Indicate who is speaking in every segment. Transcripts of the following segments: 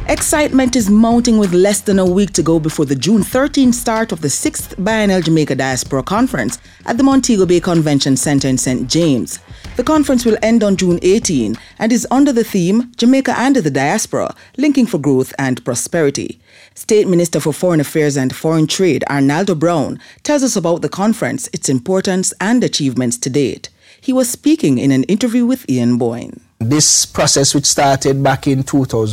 Speaker 1: Excitement is mounting with less than a week to go before the June 13th start of the 6th Biennial Jamaica Diaspora Conference at the Montego Bay Convention Center in St. James. The conference will end on June 18 and is under the theme Jamaica and the Diaspora, Linking for Growth and Prosperity. State Minister for Foreign Affairs and Foreign Trade, Arnaldo Brown, tells us about the conference, its importance and achievements to date. He was speaking in an interview with Ian Boyne.
Speaker 2: This process, which started back in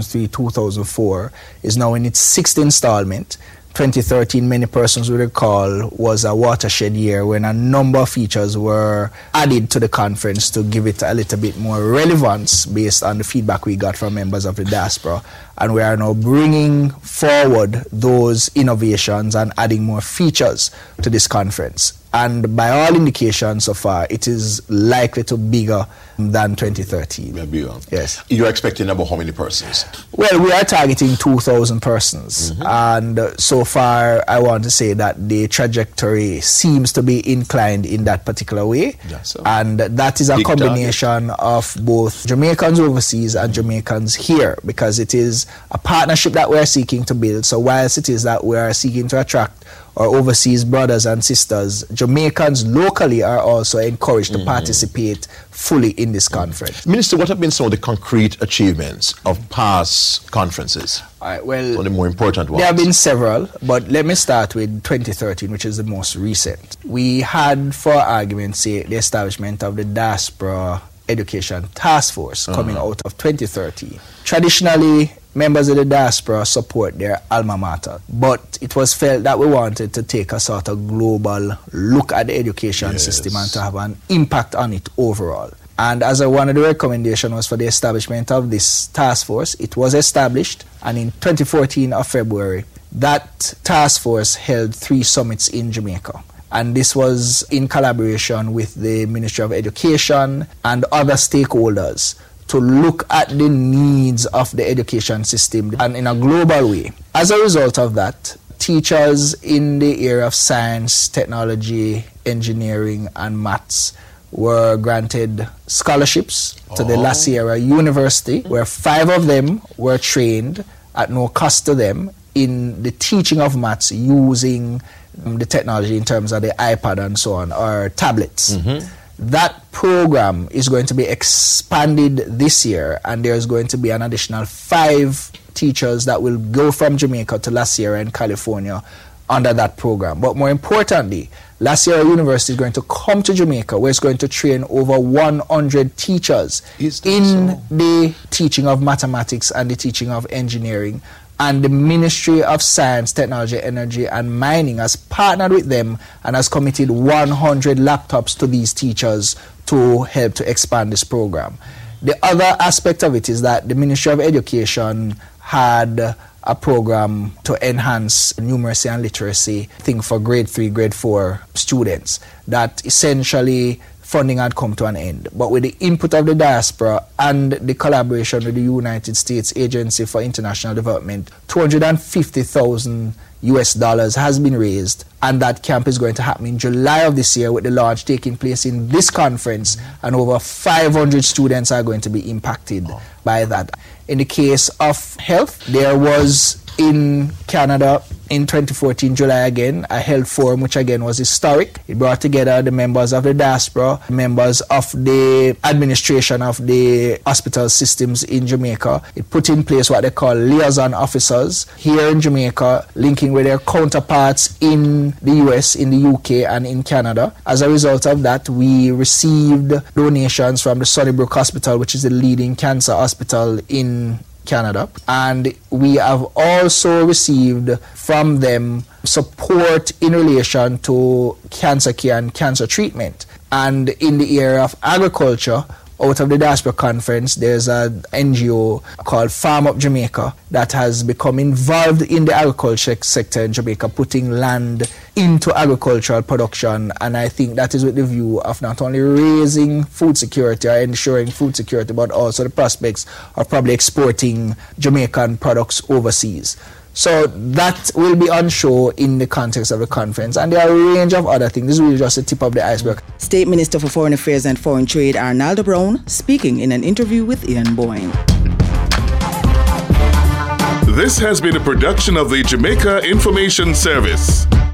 Speaker 2: 2003-2004, is now in its sixth installment. 2013, many persons will recall, was a watershed year when a number of features were added to the conference to give it a little bit more relevance based on the feedback we got from members of the diaspora. And we are now bringing forward those innovations and adding more features to this conference. And by all indications so far, it is likely to be bigger than 2013.
Speaker 3: Bigger.
Speaker 2: Yes.
Speaker 3: You're expecting about how many persons?
Speaker 2: Well, we are targeting 2,000 persons. And so far, I want to say that the trajectory seems to be inclined in that particular way.
Speaker 3: Yes, sir.
Speaker 2: And that is a combination of both Jamaicans overseas and Jamaicans here, because it is a partnership that we are seeking to build. So whilst it is that we are seeking to attract our overseas brothers and sisters, Jamaicans locally are also encouraged to participate fully in this conference.
Speaker 3: Minister, what have been some of the concrete achievements of past conferences?
Speaker 2: All right, well,
Speaker 3: some of the more important ones.
Speaker 2: There have been several, but let me start with 2013, which is the most recent. We had, for argument's sake, the establishment of the Diaspora Education Task Force coming out of 2013. Traditionally, members of the diaspora support their alma mater, but it was felt that we wanted to take a sort of global look at the education system and to have an impact on it overall. And as one of the recommendations was for the establishment of this task force, it was established, and in 2014 of February, that task force held 3 summits in Jamaica. And this was in collaboration with the Ministry of Education and other stakeholders to look at the needs of the education system and in a global way. As a result of that, teachers in the area of science, technology, engineering, and maths were granted scholarships to the La Sierra University, where 5 of them were trained at no cost to them in the teaching of maths using the technology in terms of the iPad and so on, or tablets. That program is going to be expanded this year, and there's going to be an additional 5 teachers that will go from Jamaica to La Sierra in California under that program. But more importantly, La Sierra University is going to come to Jamaica, where it's going to train over 100 teachers in the teaching of mathematics and the teaching of engineering. And the Ministry of Science, Technology, Energy and Mining has partnered with them and has committed 100 laptops to these teachers to help to expand this program. The other aspect of it is that the Ministry of Education had a program to enhance numeracy and literacy thing for grade 3, grade 4 students that essentially funding had come to an end. But with the input of the diaspora and the collaboration with the United States Agency for International Development, $250,000 has been raised, and that camp is going to happen in July of this year, with the launch taking place in this conference, and over 500 students are going to be impacted by that. In the case of health, there was in Canada in 2014, July again, a health forum which again was historic. It brought together the members of the diaspora, members of the administration of the hospital systems in Jamaica. It put in place what they call liaison officers here in Jamaica, linking with their counterparts in the US, in the UK and in Canada. As a result of that, we received donations from the Sunnybrook Hospital, which is the leading cancer hospital in Canada, and we have also received from them support in relation to cancer care and cancer treatment. And in the area of agriculture, out of the Diaspora Conference, there's an NGO called Farm Up Jamaica that has become involved in the agriculture sector in Jamaica, putting land into agricultural production. And I think that is with the view of not only raising food security or ensuring food security, but also the prospects of probably exporting Jamaican products overseas. So that will be on show in the context of the conference. And there are a range of other things. This is really just the tip of the iceberg.
Speaker 1: State Minister for Foreign Affairs and Foreign Trade, Arnaldo Brown, speaking in an interview with Ian Boyne.
Speaker 4: This has been a production of the Jamaica Information Service.